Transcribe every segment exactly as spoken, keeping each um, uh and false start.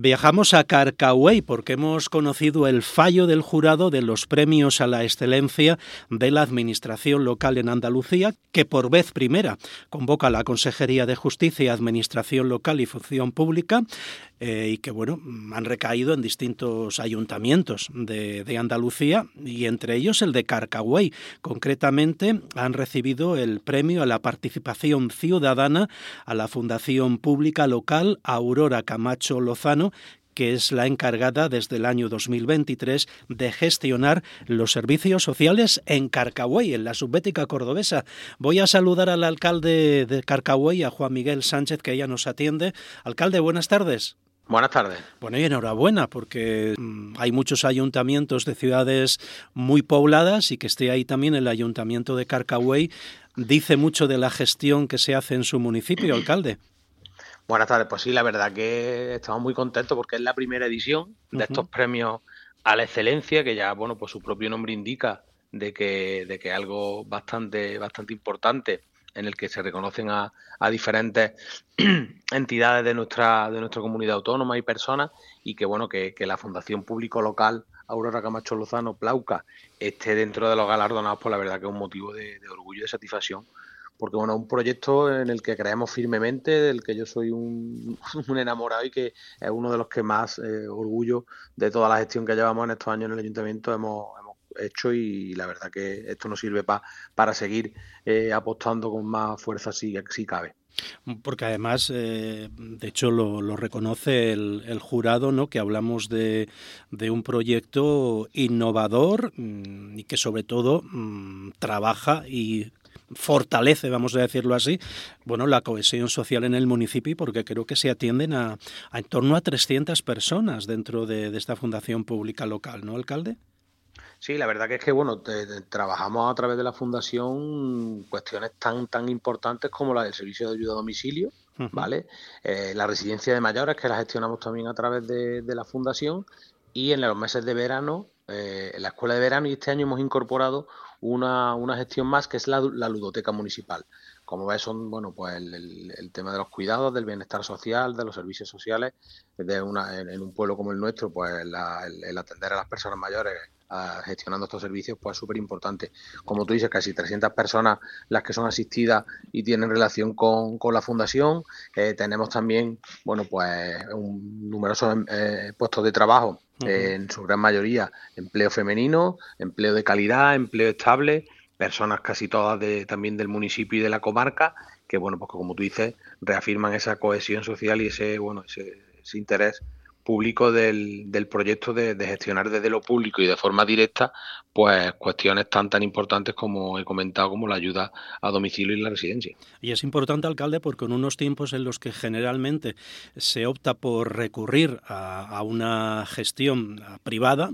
Viajamos a Carcauey porque hemos conocido el fallo del jurado de los premios a la excelencia de la Administración local en Andalucía, que por vez primera convoca la Consejería de Justicia, Administración Local y Función Pública, eh, y que bueno, han recaído en distintos ayuntamientos de, de Andalucía, y entre ellos el de Carcauey. Concretamente han recibido el premio a la participación ciudadana a la Fundación Pública Local Aurora Camacho Lozano, que es la encargada desde el año dos mil veintitrés de gestionar los servicios sociales en Carcauey, en la subbética cordobesa. Voy a saludar al alcalde de Carcauey, a Juan Miguel Sánchez, que ella nos atiende. Alcalde, buenas tardes. Buenas tardes. Bueno, y enhorabuena, porque hay muchos ayuntamientos de ciudades muy pobladas y que esté ahí también el ayuntamiento de Carcauey dice mucho de la gestión que se hace en su municipio, alcalde. Buenas tardes, pues sí, la verdad que estamos muy contentos porque es la primera edición de uh-huh. estos premios a la excelencia, que ya, bueno, pues su propio nombre indica de que de que es algo bastante, bastante importante, en el que se reconocen a, a diferentes entidades de nuestra de nuestra comunidad autónoma y personas, y que bueno, que, que la Fundación Público Local Aurora Camacho Lozano, Plauca, esté dentro de los galardonados, pues la verdad que es un motivo de, de orgullo y de satisfacción. Porque bueno, es un proyecto en el que creemos firmemente, del que yo soy un, un enamorado y que es uno de los que más eh, orgullo de toda la gestión que llevamos en estos años en el ayuntamiento hemos, hemos hecho, y la verdad que esto nos sirve pa, para seguir eh, apostando con más fuerza si, si cabe. Porque además, eh, de hecho, lo, lo reconoce el, el jurado, ¿no? Que hablamos de, de un proyecto innovador mmm, y que sobre todo mmm, trabaja y fortalece, vamos a decirlo así, bueno, la cohesión social en el municipio, porque creo que se atienden a, a en torno a trescientas personas dentro de, de esta fundación pública local, ¿no, alcalde? Sí, la verdad que es que bueno, te, te, trabajamos a través de la fundación cuestiones tan tan importantes como la del servicio de ayuda a domicilio, uh-huh. ¿vale? Eh, la residencia de mayores, que la gestionamos también a través de, de la fundación, y en los meses de verano, eh, en la escuela de verano, y este año hemos incorporado una, una gestión más, que es la, la ludoteca municipal. Como ves, son bueno, pues el, el, el tema de los cuidados, del bienestar social, de los servicios sociales, de una, en, en un pueblo como el nuestro, pues la, el, el atender a las personas mayores a, gestionando estos servicios, pues es súper importante. Como tú dices, casi trescientas personas las que son asistidas y tienen relación con, con la fundación. Eh, tenemos también, bueno, pues un numerosos eh, puestos de trabajo, eh, en su gran mayoría empleo femenino, empleo de calidad, empleo estable, personas casi todas de, también del municipio y de la comarca, que bueno, pues como tú dices, reafirman esa cohesión social y ese, bueno, ese, ese interés público del, del proyecto de, de gestionar desde lo público y de forma directa, pues cuestiones tan tan importantes como he comentado, como la ayuda a domicilio y la residencia. Y es importante, alcalde, porque en unos tiempos en los que generalmente se opta por recurrir a, a una gestión privada,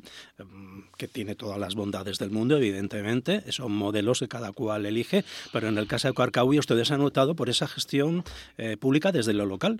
que tiene todas las bondades del mundo, evidentemente, son modelos que cada cual elige, pero en el caso de Carcauey ustedes han optado por esa gestión eh, pública desde lo local.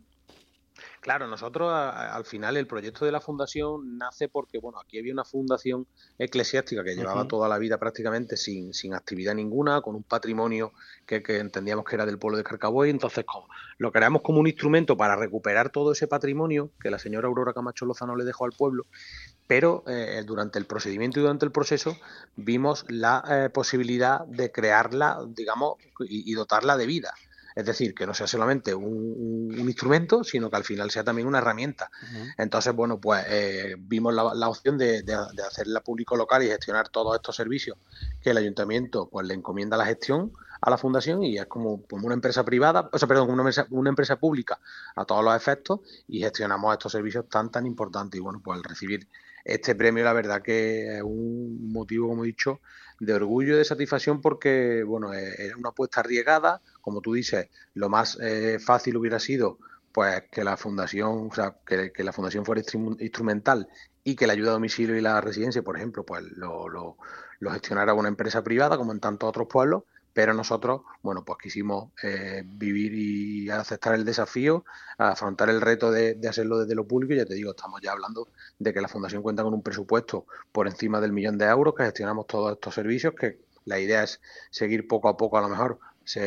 Claro, nosotros a, al final el proyecto de la fundación nace porque, bueno, aquí había una fundación eclesiástica que llevaba uh-huh. toda la vida prácticamente sin, sin actividad ninguna, con un patrimonio que, que entendíamos que era del pueblo de Carcauey. Entonces, como, lo creamos como un instrumento para recuperar todo ese patrimonio que la señora Aurora Camacho Lozano le dejó al pueblo, pero eh, durante el procedimiento y durante el proceso vimos la eh, posibilidad de crearla, digamos, y, y dotarla de vida. Es decir, que no sea solamente un, un, un instrumento, sino que al final sea también una herramienta. Uh-huh. Entonces, bueno, pues eh, vimos la, la opción de, de, de hacerla público local y gestionar todos estos servicios que el ayuntamiento pues le encomienda la gestión a la fundación, y es como, como una empresa privada, o sea, perdón, una empresa, una empresa pública a todos los efectos, y gestionamos estos servicios tan tan importantes. Y bueno, pues al recibir este premio, la verdad que es un motivo, como he dicho, de orgullo y de satisfacción, porque bueno, era una apuesta arriesgada. Como tú dices, lo más eh, fácil hubiera sido pues que la fundación, o sea, que, que la fundación fuera instrumental y que la ayuda a domicilio y la residencia, por ejemplo, pues lo, lo, lo gestionara una empresa privada, como en tantos otros pueblos. Pero nosotros, bueno, pues quisimos eh, vivir y aceptar el desafío, afrontar el reto de, de hacerlo desde lo público. Y ya te digo, estamos ya hablando de que la Fundación cuenta con un presupuesto por encima del millón de euros, que gestionamos todos estos servicios, que la idea es seguir poco a poco, a lo mejor,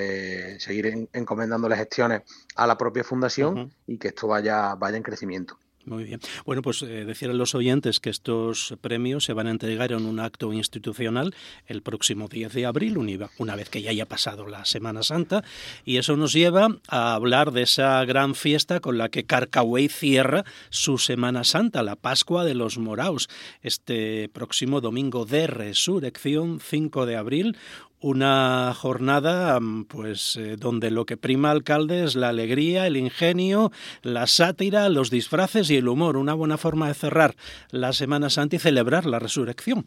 se, seguir en, encomendando las gestiones a la propia Fundación uh-huh. y que esto vaya, vaya en crecimiento. Muy bien. Bueno, pues eh, decir a los oyentes que estos premios se van a entregar en un acto institucional el próximo diez de abril, una vez que ya haya pasado la Semana Santa, y eso nos lleva a hablar de esa gran fiesta con la que Carcagüey cierra su Semana Santa, la Pascua de los Moraos, este próximo domingo de Resurrección, cinco de abril, una jornada pues eh, donde lo que prima, alcalde, es la alegría, el ingenio, la sátira, los disfraces y el humor. Una buena forma de cerrar la Semana Santa y celebrar la resurrección.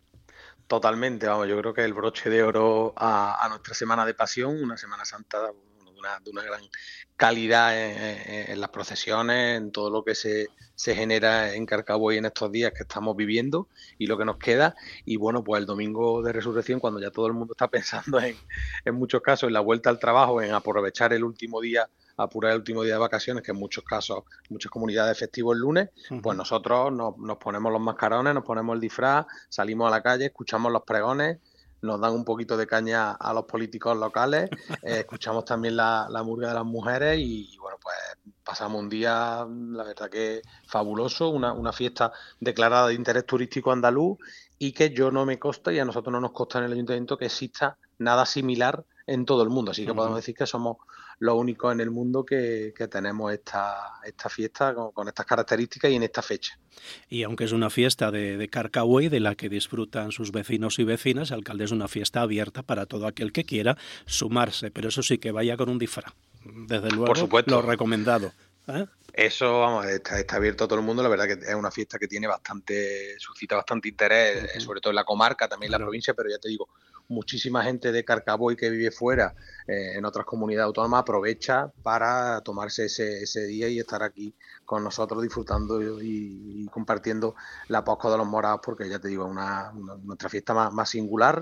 Totalmente, vamos, yo creo que el broche de oro a, a nuestra Semana de Pasión, una Semana Santa de una, de una gran calidad en, en, en las procesiones, en todo lo que se, se genera en Carcagüey en estos días que estamos viviendo y lo que nos queda. Y bueno, pues el domingo de Resurrección, cuando ya todo el mundo está pensando en, en muchos casos en la vuelta al trabajo, en aprovechar el último día, apurar el último día de vacaciones, que en muchos casos, muchas comunidades festivo el lunes, uh-huh. Pues nosotros nos, nos ponemos los mascarones, nos ponemos el disfraz, salimos a la calle, escuchamos los pregones, nos dan un poquito de caña a los políticos locales, eh, escuchamos también la, la murga de las mujeres y, y bueno, pues pasamos un día, la verdad que fabuloso, una, una fiesta declarada de interés turístico andaluz y que yo no me consta y a nosotros no nos consta en el ayuntamiento que exista nada similar en todo el mundo, así que uh-huh. Podemos decir que somos los únicos en el mundo que, que tenemos esta, esta fiesta con, con estas características y en esta fecha. Y aunque es una fiesta de, de Carcagüey, de la que disfrutan sus vecinos y vecinas, alcalde, es una fiesta abierta para todo aquel que quiera sumarse, pero eso sí, que vaya con un disfraz. Desde luego, por supuesto, lo recomendado. ¿Eh? Eso, vamos, está, está abierto a todo el mundo. La verdad que es una fiesta que tiene bastante, suscita bastante interés, uh-huh. Sobre todo en la comarca, también en claro. La provincia, pero ya te digo, muchísima gente de Carcagüey que vive fuera, eh, en otras comunidades autónomas, aprovecha para tomarse ese, ese día y estar aquí con nosotros disfrutando y, y compartiendo la Pascua de los Moraos, porque ya te digo, es una, una, nuestra fiesta más, más singular,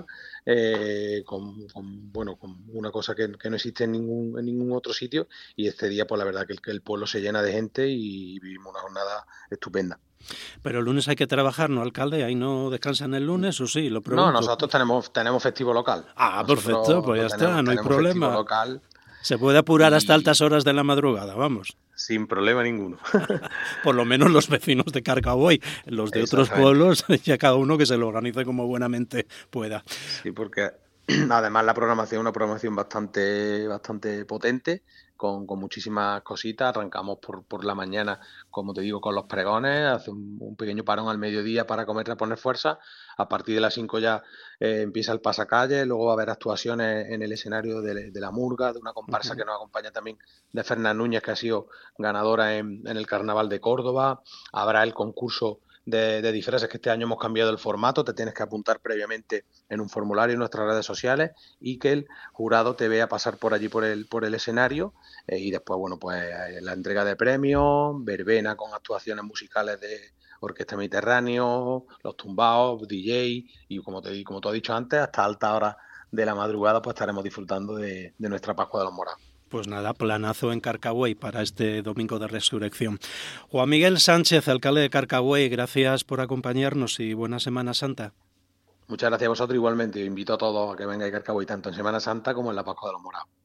eh, con, con, bueno, con una cosa que, que no existe en ningún, en ningún otro sitio, y este día, pues la verdad que el, que el pueblo se llena de gente y vivimos una jornada estupenda. Pero el lunes hay que trabajar, ¿no, alcalde? ¿Ahí no descansan el lunes o sí? Lo pregunto. No, nosotros tenemos tenemos festivo local. Ah, nosotros perfecto, pues ya tenemos, está, no hay problema. Local Se puede apurar y... hasta altas horas de la madrugada, vamos. Sin problema ninguno. Por lo menos los vecinos de Carcagüey, los de otros pueblos, ya cada uno que se lo organice como buenamente pueda. Sí, porque además la programación es una programación bastante, bastante potente, con, con muchísimas cositas. Arrancamos por, por la mañana, como te digo, con los pregones, hace un, un pequeño parón al mediodía para comer y poner fuerza. A partir de las cinco ya eh, empieza el pasacalle, luego va a haber actuaciones en el escenario de, de la murga, de una comparsa uh-huh. que nos acompaña también de Fernán Núñez, que ha sido ganadora en, en el Carnaval de Córdoba. Habrá el concurso de, de disfraces, que este año hemos cambiado el formato, te tienes que apuntar previamente en un formulario en nuestras redes sociales y que el jurado te vea pasar por allí por el, por el escenario, eh, y después, bueno, pues la entrega de premios, verbena con actuaciones musicales de Orquesta Mediterráneo, los tumbaos, D J y como te como tú has dicho antes, hasta alta hora de la madrugada pues estaremos disfrutando de, de nuestra Pascua de los Moraos. Pues nada, planazo en Carcagüey para este domingo de Resurrección. Juan Miguel Sánchez, alcalde de Carcagüey, gracias por acompañarnos y buena Semana Santa. Muchas gracias a vosotros igualmente. Invito a todos a que vengáis a Carcagüey tanto en Semana Santa como en la Pascua de los Moraos.